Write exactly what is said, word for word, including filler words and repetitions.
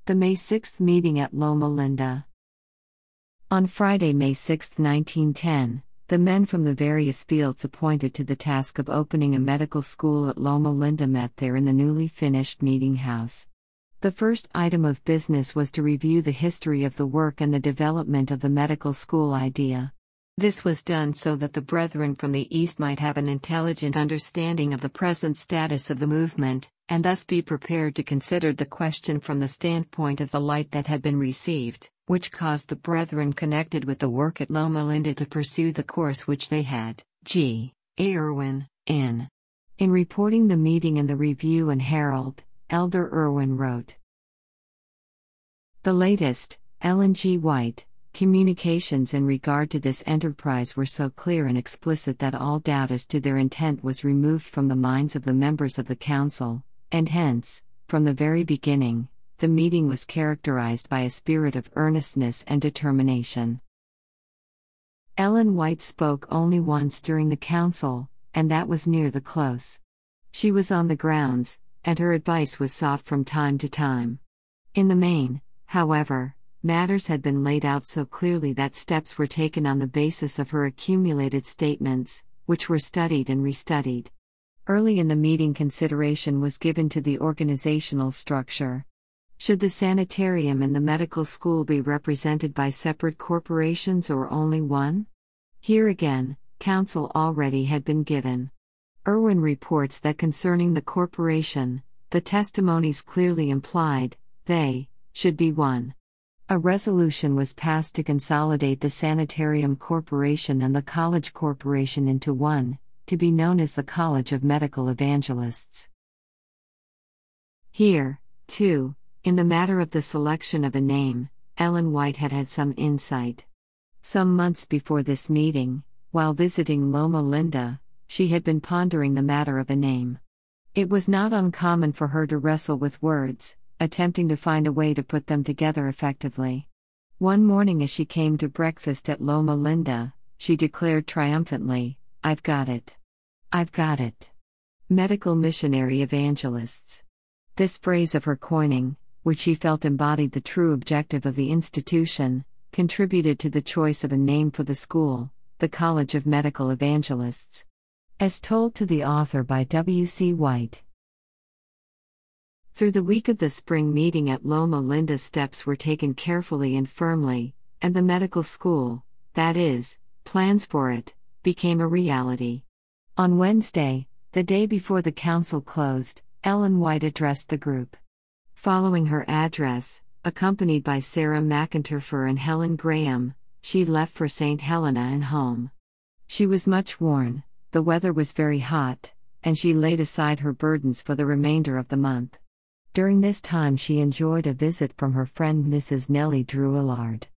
The May sixth meeting at Loma Linda. On Friday, May sixth, nineteen ten, the men from the various fields appointed to the task of opening a medical school at Loma Linda met there in the newly finished meeting house. The first item of business was to review the history of the work and the development of the medical school idea. This was done so that the brethren from the East might have an intelligent understanding of the present status of the movement, and thus be prepared to consider the question from the standpoint of the light that had been received, which caused the brethren connected with the work at Loma Linda to pursue the course which they had. G. A. Irwin, in. In reporting the meeting in the Review and Herald, Elder Irwin wrote, "The latest, Ellen G. White, communications in regard to this enterprise were so clear and explicit that all doubt as to their intent was removed from the minds of the members of the council, and hence, from the very beginning, the meeting was characterized by a spirit of earnestness and determination." Ellen White spoke only once during the council, and that was near the close. She was on the grounds, and her advice was sought from time to time. In the main, however, matters had been laid out so clearly that steps were taken on the basis of her accumulated statements, which were studied and restudied. Early in the meeting, consideration was given to the organizational structure. Should the sanitarium and the medical school be represented by separate corporations or only one? Here again, counsel already had been given. Irwin reports that concerning the corporation, the testimonies clearly implied, they should be one. A resolution was passed to consolidate the Sanitarium Corporation and the College Corporation into one, to be known as the College of Medical Evangelists. Here, too, in the matter of the selection of a name, Ellen White had had some insight. Some months before this meeting, while visiting Loma Linda, she had been pondering the matter of a name. It was not uncommon for her to wrestle with words, attempting to find a way to put them together effectively. One morning as she came to breakfast at Loma Linda, she declared triumphantly, "I've got it. I've got it. Medical Missionary Evangelists." This phrase of her coining, which she felt embodied the true objective of the institution, contributed to the choice of a name for the school, the College of Medical Evangelists. As told to the author by W C White. Through the week of the spring meeting at Loma Linda, steps were taken carefully and firmly, and the medical school, that is, plans for it, became a reality. On Wednesday, the day before the council closed, Ellen White addressed the group. Following her address, accompanied by Sarah McIntyre and Helen Graham, she left for Saint Helena and home. She was much worn, the weather was very hot, and she laid aside her burdens for the remainder of the month. During this time she enjoyed a visit from her friend Missus Nellie Drew Allard.